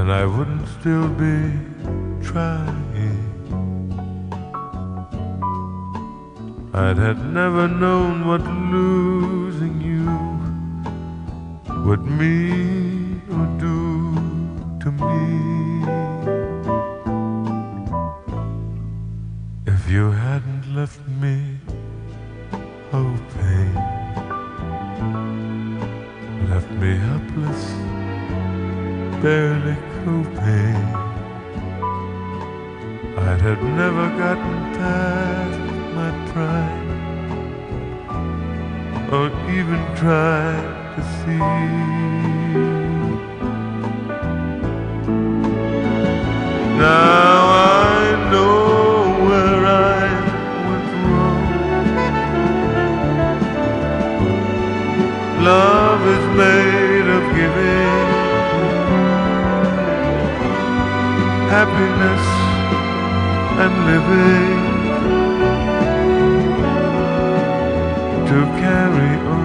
and I wouldn't still be trying. I'd had never known what losing you would mean or do to me. If you hadn't left me hoping, left me helpless, barely coping, I'd have never gotten past my pride, or even tried to see. Now I know where I went wrong. Love is made of giving, happiness and living, to carry on.